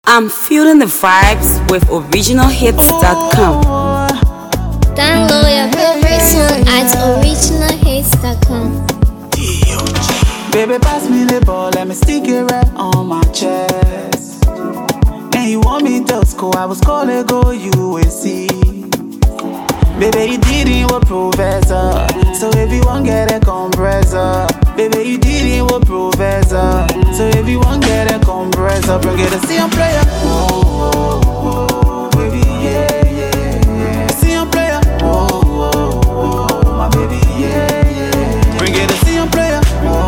I'm feeling the vibes with originalhits.com. Download your favorite song at originalhits.com. Baby, pass me the ball, let me stick it right on my chest. And you want me to score, I was calling go USC. Baby, you didn't with professor, so if you want get a compressor. Baby, you didn't with professor, so if you want get a compressor, bring it to see a player. Oh, baby, yeah. See a player. Oh, my baby, yeah. Bring it to see a player.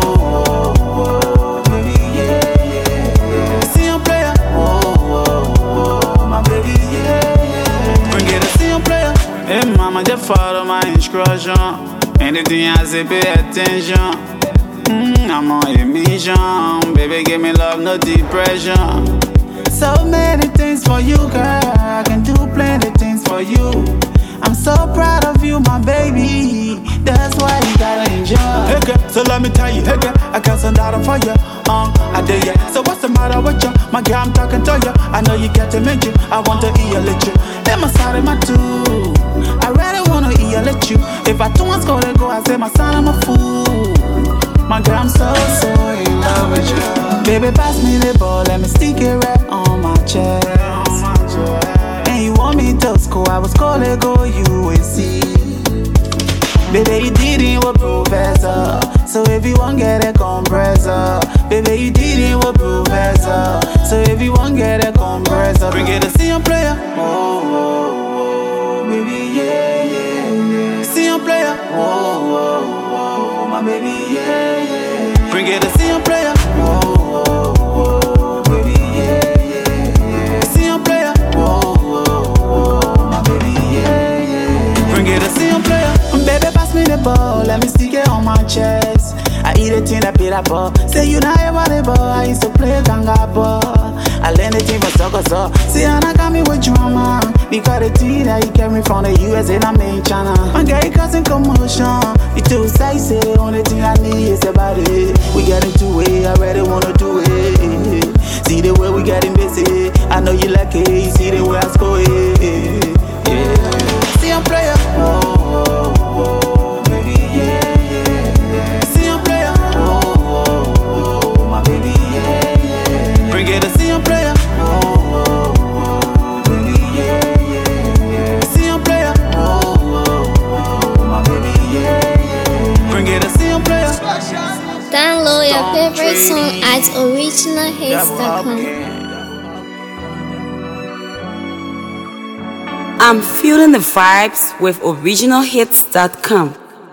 Oh, baby, yeah. See a player. Oh, my baby, yeah. Bring it to see a player. Hey mama, just follow my instruction. Anything I say, pay attention. I'm on a mission. Baby, give me love, no depression. So many things for you, girl. I can do plenty things for you. I'm so proud of you, my baby. That's why you gotta enjoy. Hey girl, so let me tell you, hey girl, I got some data for you. I did ya. So what's the matter with you? My girl, I'm talking to you. I know you get to meet you. I want to eat you. Let my side of my two. I really wanna eat you. If I do want to go, I say my son, I'm a fool. My girl, I'm so in love with you. Baby, pass me the ball, let me stick it right on my chest. And you want me to score, I was calling go USC. Baby, you didn't with professor, so if you want get a compressor. Baby, you didn't with professor, so if you want get a compressor. Bring it to see a player. Oh, baby, yeah. See a player. Oh, my baby, yeah. Bring it to see a player. Oh, baby, yeah. See a player. Oh, my baby, yeah. Bring it to see a player. Baby, pass me the ball, let me stick it on my chest. I eat a thing that beat up ball. Say you not ever the ball, I used to play ganga ball. I learned the team for soccer, so see I got me with drama. Because the tea that you carry from the US and I made China. My girl, you causing commotion. You too sexy, only thing I need is a body. We got into it, I really wanna do it. See the way we getting busy, I know you like it. You see the way I score it. Yeah. See a player. Oh, baby, yeah. See a player. Oh, my baby, yeah. Bring it to see a player. Oh, baby, yeah. See a player. Oh, my baby, yeah. Bring it to see a player. Download your favorite song at originalhits.com. I'm feeling the vibes with originalhits.com.